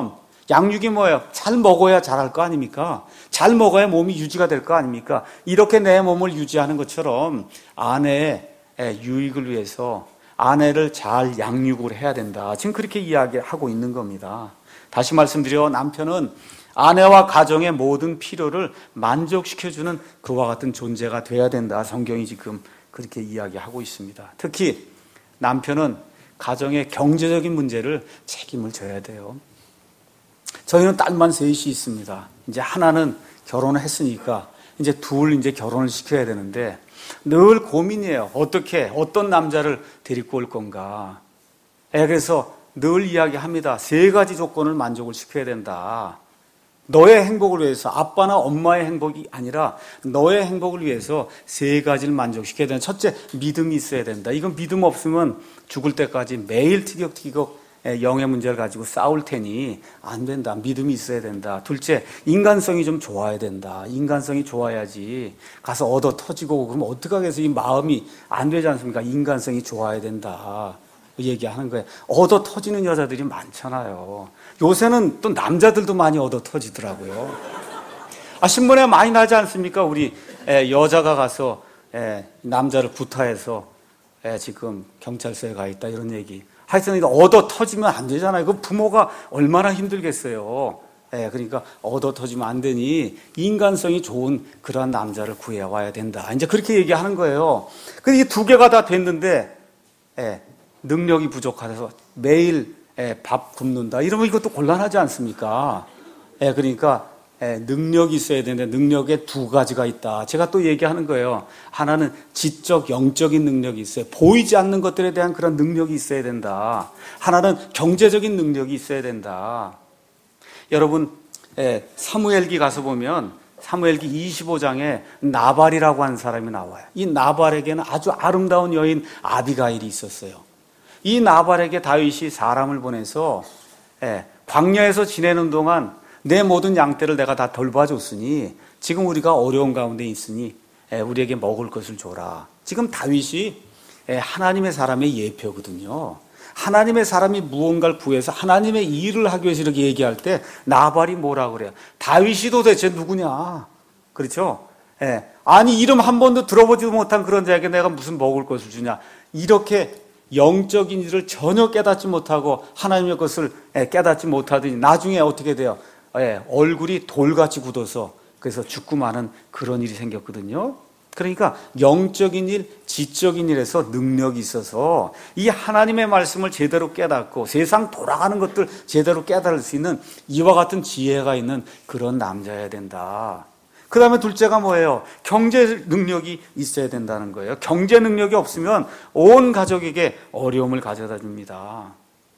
[SPEAKER 1] 양육이 뭐예요? 잘 먹어야 잘할 거 아닙니까? 잘 먹어야 몸이 유지가 될 거 아닙니까? 이렇게 내 몸을 유지하는 것처럼 아내의 유익을 위해서 아내를 잘 양육을 해야 된다. 지금 그렇게 이야기하고 있는 겁니다. 다시 말씀드려, 남편은 아내와 가정의 모든 필요를 만족시켜주는 그와 같은 존재가 돼야 된다. 성경이 지금 그렇게 이야기하고 있습니다. 특히 남편은 가정의 경제적인 문제를 책임을 져야 돼요. 저희는 딸만 셋이 있습니다. 이제 하나는 결혼을 했으니까 이제 둘 이제 결혼을 시켜야 되는데 늘 고민이에요. 어떻게 어떤 남자를 데리고 올 건가. 그래서 늘 이야기합니다. 세 가지 조건을 만족을 시켜야 된다. 너의 행복을 위해서, 아빠나 엄마의 행복이 아니라 너의 행복을 위해서 세 가지를 만족시켜야 된다. 첫째, 믿음이 있어야 된다. 이건 믿음 없으면 죽을 때까지 매일 티격티격 영의 문제를 가지고 싸울 테니 안 된다. 믿음이 있어야 된다. 둘째, 인간성이 좀 좋아야 된다. 인간성이 좋아야지 가서 얻어 터지고 그러면 어떡하겠어. 이 마음이 안 되지 않습니까? 인간성이 좋아야 된다. 얘기하는 거예요. 얻어 터지는 여자들이 많잖아요. 요새는 또 남자들도 많이 얻어 터지더라고요. 아, 신문에 많이 나지 않습니까? 우리 에, 여자가 가서 에, 남자를 구타해서 에, 지금 경찰서에 가 있다 이런 얘기. 하여튼 얻어 터지면 안 되잖아요. 그 부모가 얼마나 힘들겠어요. 예, 그러니까 얻어 터지면 안 되니 인간성이 좋은 그러한 남자를 구해와야 된다. 이제 그렇게 얘기하는 거예요. 근데 이 두 개가 다 됐는데 예, 능력이 부족해서 매일 예, 밥 굶는다. 이러면 이것도 곤란하지 않습니까? 예, 그러니까 예, 능력이 있어야 되는데 능력에 두 가지가 있다. 제가 또 얘기하는 거예요. 하나는 지적, 영적인 능력이 있어요. 보이지 않는 것들에 대한 그런 능력이 있어야 된다. 하나는 경제적인 능력이 있어야 된다. 여러분 예, 사무엘기 가서 보면 사무엘기 이십오 장에 나발이라고 하는 사람이 나와요. 이 나발에게는 아주 아름다운 여인 아비가일이 있었어요. 이 나발에게 다윗이 사람을 보내서 예, 광야에서 지내는 동안 내 모든 양떼를 내가 다 돌봐줬으니 지금 우리가 어려운 가운데 있으니 우리에게 먹을 것을 줘라. 지금 다윗이 하나님의 사람의 예표거든요. 하나님의 사람이 무언가를 구해서 하나님의 일을 하기 위해서 이렇게 얘기할 때 나발이 뭐라 그래요? 다윗이 도대체 누구냐? 그렇죠? 아니 이름 한 번도 들어보지도 못한 그런 자에게 내가 무슨 먹을 것을 주냐? 이렇게 영적인 일을 전혀 깨닫지 못하고 하나님의 것을 깨닫지 못하더니 나중에 어떻게 돼요? 예, 얼굴이 돌같이 굳어서 그래서 죽고 마는 그런 일이 생겼거든요. 그러니까 영적인 일, 지적인 일에서 능력이 있어서 이 하나님의 말씀을 제대로 깨닫고 세상 돌아가는 것들 제대로 깨달을 수 있는 이와 같은 지혜가 있는 그런 남자여야 된다. 그 다음에 둘째가 뭐예요? 경제 능력이 있어야 된다는 거예요. 경제 능력이 없으면 온 가족에게 어려움을 가져다 줍니다.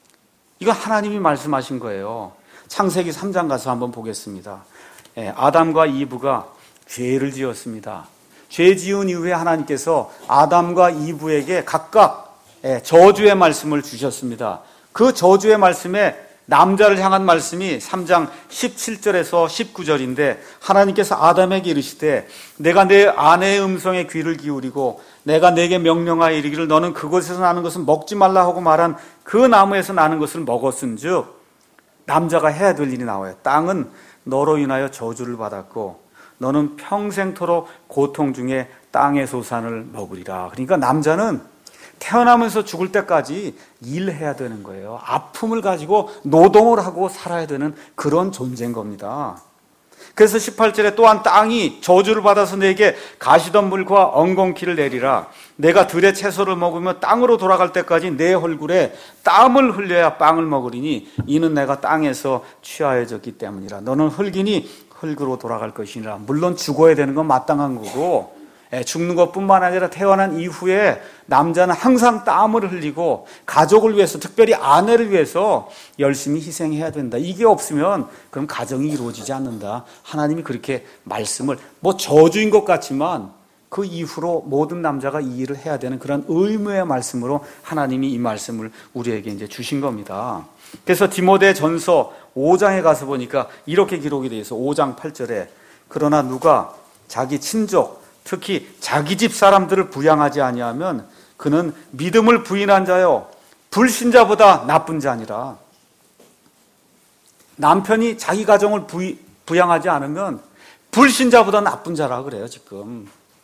[SPEAKER 1] 이거 하나님이 말씀하신 거예요. 창세기 삼 장 가서 한번 보겠습니다. 예, 아담과 이브가 죄를 지었습니다. 죄 지은 이후에 하나님께서 아담과 이브에게 각각 예, 저주의 말씀을 주셨습니다. 그 저주의 말씀에 남자를 향한 말씀이 삼 장 십칠 절에서 십구 절인데 하나님께서 아담에게 이르시되 내가 내 아내의 음성에 귀를 기울이고 내가 내게 명령하여 이르기를 너는 그곳에서 나는 것은 먹지 말라 하고 말한 그 나무에서 나는 것을 먹었은즉 남자가 해야 될 일이 나와요. 땅은 너로 인하여 저주를 받았고 너는 평생토록 고통 중에 땅의 소산을 먹으리라. 그러니까 남자는 태어나면서 죽을 때까지 일해야 되는 거예요. 아픔을 가지고 노동을 하고 살아야 되는 그런 존재인 겁니다. 그래서 십팔 절에 또한 땅이 저주를 받아서 내게 가시덤불과 엉겅퀴를 내리라. 내가 들의 채소를 먹으며 땅으로 돌아갈 때까지 내 얼굴에 땀을 흘려야 빵을 먹으리니 이는 내가 땅에서 취하여졌기 때문이라. 너는 흙이니 흙으로 돌아갈 것이니라. 물론 죽어야 되는 건 마땅한 거고 죽는 것뿐만 아니라 태어난 이후에 남자는 항상 땀을 흘리고 가족을 위해서 특별히 아내를 위해서 열심히 희생해야 된다. 이게 없으면 그럼 가정이 이루어지지 않는다. 하나님이 그렇게 말씀을 뭐 저주인 것 같지만 그 이후로 모든 남자가 이 일을 해야 되는 그런 의무의 말씀으로 하나님이 이 말씀을 우리에게 이제 주신 겁니다. 그래서 디모데 전서 오 장에 가서 보니까 이렇게 기록이 되어 있어. 오 장 팔 절에 그러나 누가 자기 친족 특히 자기 집 사람들을 부양하지 아니하면 그는 믿음을 부인한 자요 불신자보다 나쁜 자니라. 남편이 자기 가정을 부, 부양하지 않으면 불신자보다 나쁜 자라 그래요, 지금.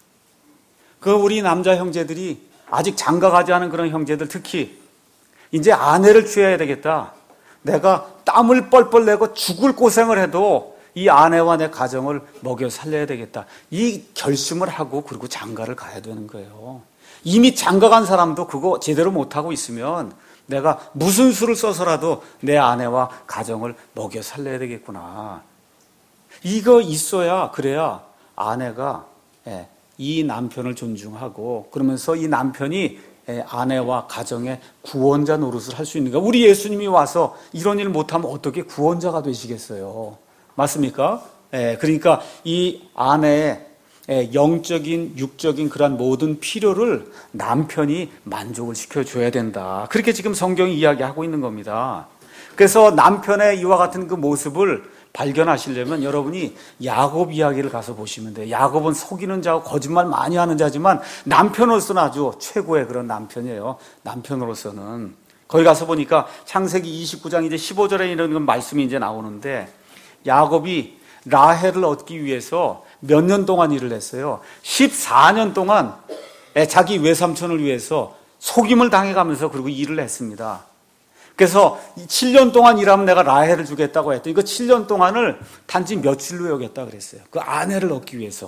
[SPEAKER 1] 그 우리 남자 형제들이 아직 장가가지 않은 그런 형제들, 특히 이제 아내를 취해야 되겠다. 내가 땀을 뻘뻘 내고 죽을 고생을 해도 이 아내와 내 가정을 먹여 살려야 되겠다. 이 결심을 하고 그리고 장가를 가야 되는 거예요. 이미 장가간 사람도 그거 제대로 못하고 있으면 내가 무슨 수를 써서라도 내 아내와 가정을 먹여 살려야 되겠구나. 이거 있어야, 그래야 아내가 이 남편을 존중하고 그러면서 이 남편이 아내와 가정의 구원자 노릇을 할 수 있는 거야. 우리 예수님이 와서 이런 일 못하면 어떻게 구원자가 되시겠어요? 맞습니까? 그러니까 이 아내의 영적인, 육적인 그런 모든 필요를 남편이 만족을 시켜줘야 된다. 그렇게 지금 성경이 이야기하고 있는 겁니다. 그래서 남편의 이와 같은 그 모습을 발견하시려면 여러분이 야곱 이야기를 가서 보시면 돼요. 야곱은 속이는 자고 거짓말 많이 하는 자지만 남편으로서는 아주 최고의 그런 남편이에요. 남편으로서는. 거기 가서 보니까 창세기 이십구 장 이제 십오 절에 이런 말씀이 이제 나오는데 야곱이 라헬을 얻기 위해서 몇 년 동안 일을 했어요. 십사 년 동안 자기 외삼촌을 위해서 속임을 당해가면서 그리고 일을 했습니다. 그래서 칠 년 동안 일하면 내가 라헬을 주겠다고 했더니 그 칠 년 동안을 단지 며칠로 여겼다 그랬어요. 그 아내를 얻기 위해서.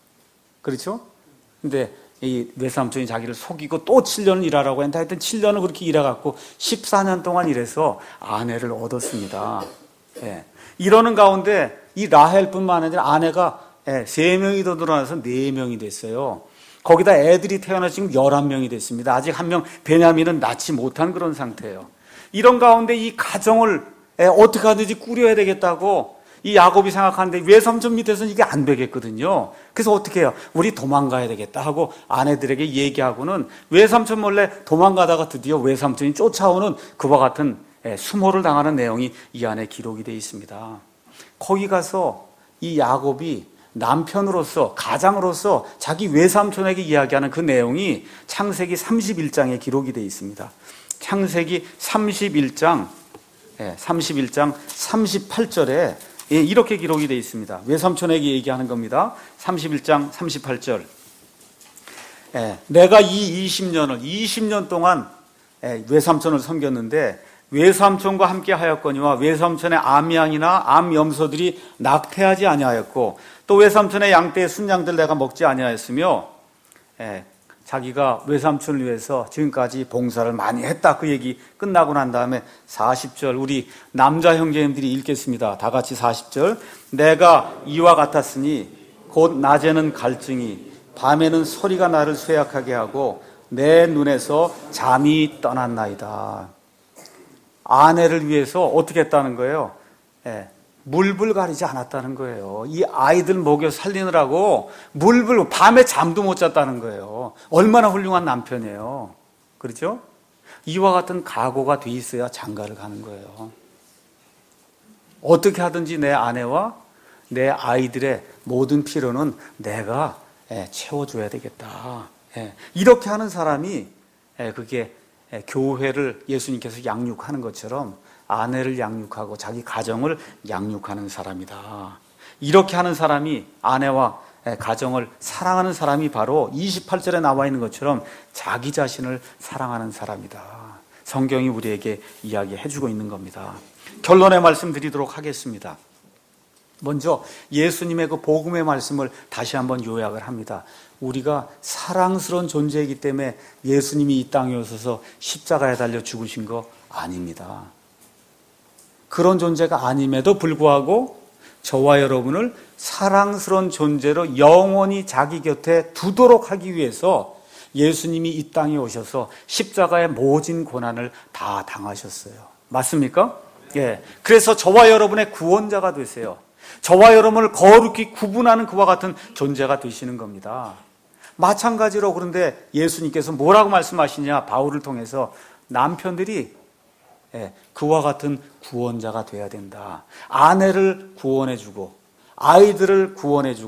[SPEAKER 1] 그렇죠? 근데 이 외삼촌이 자기를 속이고 또 칠 년을 일하라고 했는데 하여튼 칠 년을 그렇게 일해갖고 십사 년 동안 일해서 아내를 얻었습니다. 예. 이러는 가운데 이 라헬뿐만 아니라 아내가 세 명이 더 늘어나서 네 명이 됐어요. 거기다 애들이 태어나서 지금 열한 명이 됐습니다. 아직 한 명 베냐민은 낳지 못한 그런 상태예요. 이런 가운데 이 가정을 어떻게 하든지 꾸려야 되겠다고 이 야곱이 생각하는데 외삼촌 밑에서는 이게 안 되겠거든요. 그래서 어떻게 해요? 우리 도망가야 되겠다 하고 아내들에게 얘기하고는 외삼촌 몰래 도망가다가 드디어 외삼촌이 쫓아오는 그와 같은 수모를 당하는 내용이 이 안에 기록이 되어 있습니다. 거기 가서 이 야곱이 남편으로서, 가장으로서 자기 외삼촌에게 이야기하는 그 내용이 창세기 삼십일 장에 기록이 되어 있습니다. 창세기 삼십일 장, 삼십일 장 삼십팔 절에 이렇게 기록이 되어 있습니다. 외삼촌에게 얘기하는 겁니다. 삼십일 장 삼십팔 절. 내가 이 이십 년을, 이십 년 동안 외삼촌을 섬겼는데 외삼촌과 함께 하였거니와 외삼촌의 암양이나 암염소들이 낙태하지 아니하였고 또 외삼촌의 양떼의 순양들 내가 먹지 아니하였으며 자기가 외삼촌을 위해서 지금까지 봉사를 많이 했다. 그 얘기 끝나고 난 다음에 사십 절 우리 남자 형제님들이 읽겠습니다. 다 같이 사십 절. 내가 이와 같았으니 곧 낮에는 갈증이 밤에는 소리가 나를 쇠약하게 하고 내 눈에서 잠이 떠났나이다. 아내를 위해서 어떻게 했다는 거예요? 예, 물불 가리지 않았다는 거예요. 이 아이들 먹여 살리느라고 물불, 밤에 잠도 못 잤다는 거예요. 얼마나 훌륭한 남편이에요. 그렇죠? 이와 같은 각오가 돼 있어야 장가를 가는 거예요. 어떻게 하든지 내 아내와 내 아이들의 모든 필요는 내가 예, 채워줘야 되겠다. 예, 이렇게 하는 사람이 예, 그게 교회를 예수님께서 양육하는 것처럼 아내를 양육하고 자기 가정을 양육하는 사람이다. 이렇게 하는 사람이 아내와 가정을 사랑하는 사람이 바로 이십팔 절에 나와 있는 것처럼 자기 자신을 사랑하는 사람이다. 성경이 우리에게 이야기해주고 있는 겁니다. 결론의 말씀 드리도록 하겠습니다. 먼저 예수님의 그 복음의 말씀을 다시 한번 요약을 합니다. 우리가 사랑스러운 존재이기 때문에 예수님이 이 땅에 오셔서 십자가에 달려 죽으신 거 아닙니다. 그런 존재가 아님에도 불구하고 저와 여러분을 사랑스러운 존재로 영원히 자기 곁에 두도록 하기 위해서 예수님이 이 땅에 오셔서 십자가의 모진 고난을 다 당하셨어요. 맞습니까? 예. 그래서 저와 여러분의 구원자가 되세요. 저와 여러분을 거룩히 구분하는 그와 같은 존재가 되시는 겁니다. 마찬가지로 그런데 예수님께서 뭐라고 말씀하시냐? 바울을 통해서 남편들이 그와 같은 구원자가 돼야 된다. 아내를 구원해주고 아이들을 구원해주고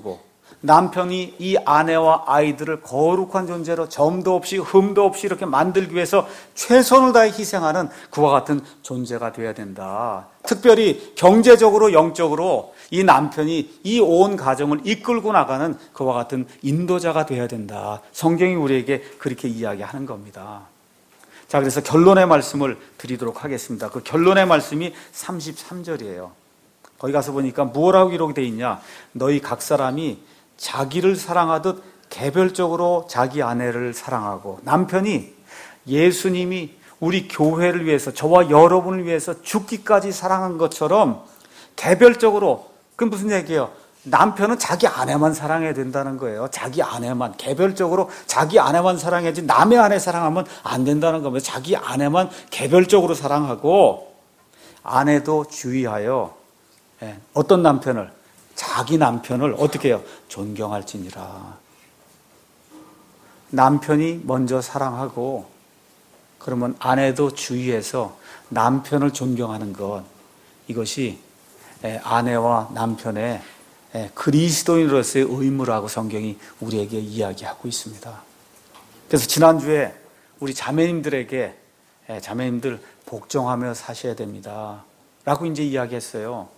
[SPEAKER 1] 남편이 이 아내와 아이들을 거룩한 존재로 점도 없이 흠도 없이 이렇게 만들기 위해서 최선을 다해 희생하는 그와 같은 존재가 되어야 된다. 특별히 경제적으로 영적으로 이 남편이 이 온 가정을 이끌고 나가는 그와 같은 인도자가 되어야 된다. 성경이 우리에게 그렇게 이야기하는 겁니다. 자, 그래서 결론의 말씀을 드리도록 하겠습니다. 그 결론의 말씀이 삼십삼 절이에요. 거기 가서 보니까 뭐라고 기록이 되어 있냐? 너희 각 사람이 자기를 사랑하듯 개별적으로 자기 아내를 사랑하고, 남편이 예수님이 우리 교회를 위해서, 저와 여러분을 위해서 죽기까지 사랑한 것처럼 개별적으로, 그건 무슨 얘기예요? 남편은 자기 아내만 사랑해야 된다는 거예요. 자기 아내만, 개별적으로 자기 아내만 사랑해야지 남의 아내 사랑하면 안 된다는 겁니다. 자기 아내만 개별적으로 사랑하고, 아내도 주의하여 어떤 남편을, 자기 남편을 어떻게 해요? 존경할지니라. 남편이 먼저 사랑하고, 그러면 아내도 주의해서 남편을 존경하는 것, 이것이 아내와 남편의 그리스도인으로서의 의무라고 성경이 우리에게 이야기하고 있습니다. 그래서 지난주에 우리 자매님들에게 자매님들 복종하며 사셔야 됩니다 라고 이제 이야기했어요.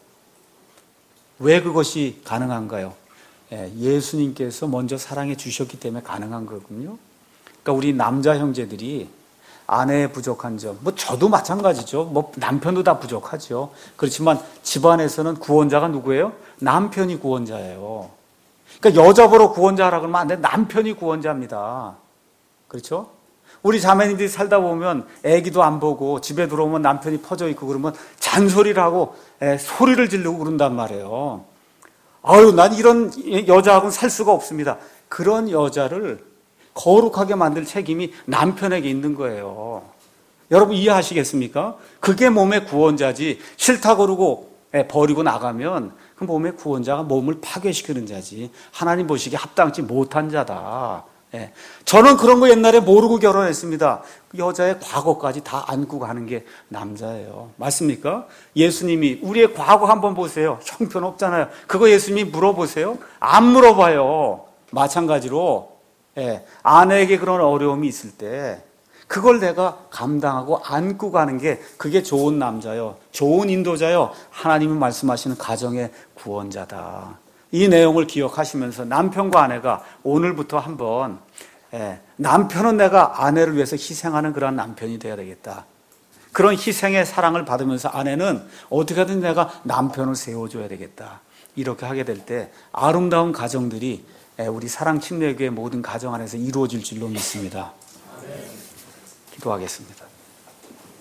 [SPEAKER 1] 왜 그것이 가능한가요? 예수님께서 먼저 사랑해 주셨기 때문에 가능한 거거든요. 그러니까 우리 남자 형제들이 아내의 부족한 점, 뭐 저도 마찬가지죠. 뭐 남편도 다 부족하죠. 그렇지만 집안에서는 구원자가 누구예요? 남편이 구원자예요. 그러니까 여자보러 구원자라고 하면 안 돼. 남편이 구원자입니다. 그렇죠? 우리 자매님들이 살다 보면 애기도 안 보고 집에 들어오면 남편이 퍼져 있고 그러면 잔소리를 하고 에, 소리를 지르고 그런단 말이에요. 아유, 난 이런 여자하고는 살 수가 없습니다. 그런 여자를 거룩하게 만들 책임이 남편에게 있는 거예요. 여러분 이해하시겠습니까? 그게 몸의 구원자지. 싫다 그러고 에, 버리고 나가면 그 몸의 구원자가 몸을 파괴시키는 자지. 하나님 보시기에 합당치 못한 자다. 예. 저는 그런 거 옛날에 모르고 결혼했습니다. 여자의 과거까지 다 안고 가는 게 남자예요. 맞습니까? 예수님이 우리의 과거 한번 보세요. 형편없잖아요. 그거 예수님이 물어보세요? 안 물어봐요. 마찬가지로 예. 아내에게 그런 어려움이 있을 때 그걸 내가 감당하고 안고 가는 게 그게 좋은 남자요. 좋은 인도자요. 하나님이 말씀하시는 가정의 구원자다. 이 내용을 기억하시면서 남편과 아내가 오늘부터 한번 예, 남편은 내가 아내를 위해서 희생하는 그런 남편이 되어야 되겠다. 그런 희생의 사랑을 받으면서 아내는 어떻게 하든 내가 남편을 세워줘야 되겠다. 이렇게 하게 될 때 아름다운 가정들이 예, 우리 사랑침례교회 모든 가정 안에서 이루어질 줄로 믿습니다. 기도하겠습니다.